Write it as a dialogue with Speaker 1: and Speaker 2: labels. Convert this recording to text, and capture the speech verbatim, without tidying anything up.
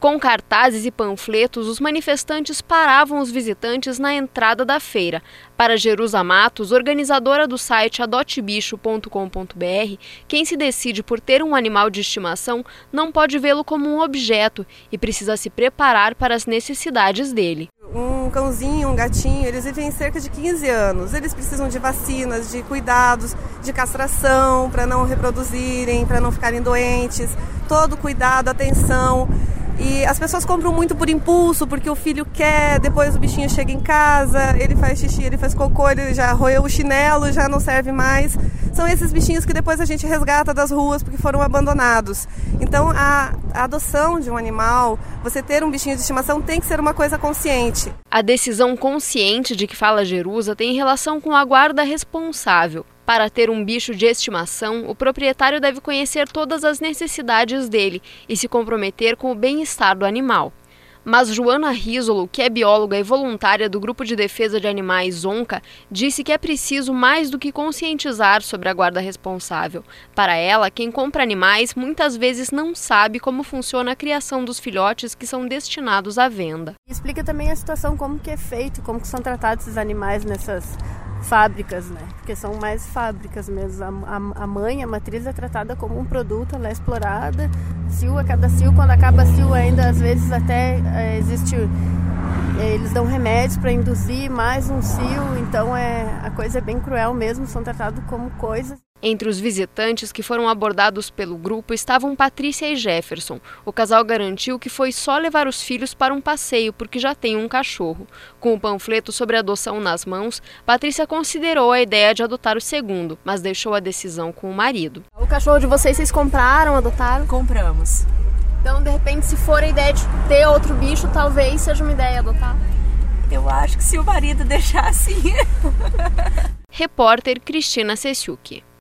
Speaker 1: Com cartazes e panfletos, os manifestantes paravam os visitantes na entrada da feira. Para Jerusa Matos, organizadora do site adote bicho ponto com ponto br, quem se decide por ter um animal de estimação não pode vê-lo como um objeto e precisa se preparar para as necessidades dele.
Speaker 2: Um cãozinho, um gatinho, eles vivem cerca de quinze anos. Eles precisam de vacinas, de cuidados, de castração para não reproduzirem, para não ficarem doentes. Todo cuidado, atenção. E as pessoas compram muito por impulso, porque o filho quer, depois o bichinho chega em casa, ele faz xixi, ele faz cocô, ele já roeu o chinelo, já não serve mais. São esses bichinhos que depois a gente resgata das ruas porque foram abandonados. Então a, a adoção de um animal, você ter um bichinho de estimação tem que ser uma coisa consciente.
Speaker 1: A decisão consciente de que fala Jerusa tem relação com a guarda responsável. Para ter um bicho de estimação, o proprietário deve conhecer todas as necessidades dele e se comprometer com o bem-estar do animal. Mas Joana Risolo, que é bióloga e voluntária do Grupo de Defesa de Animais ONCA, disse que é preciso mais do que conscientizar sobre a guarda responsável. Para ela, quem compra animais muitas vezes não sabe como funciona a criação dos filhotes que são destinados à venda.
Speaker 3: Explica também a situação, como que é feito, como que são tratados esses animais nessas fábricas, né? Porque são mais fábricas mesmo. A, a, a mãe, a matriz é tratada como um produto, ela é explorada. Cio a cada cio, quando acaba a cio ainda às vezes até é, existe, é, eles dão remédios para induzir mais um cio, então é, a coisa é bem cruel mesmo, são tratados como coisas.
Speaker 1: Entre os visitantes que foram abordados pelo grupo estavam Patrícia e Jefferson. O casal garantiu que foi só levar os filhos para um passeio porque já tem um cachorro. Com o panfleto sobre adoção nas mãos, Patrícia considerou a ideia de adotar o segundo, mas deixou a decisão com o marido.
Speaker 3: O cachorro de vocês, vocês compraram, adotaram?
Speaker 4: Compramos.
Speaker 3: Então, de repente, se for a ideia de ter outro bicho, talvez seja uma ideia adotar?
Speaker 4: Eu acho que se o marido deixar assim.
Speaker 1: Repórter Cristina Sessiuki.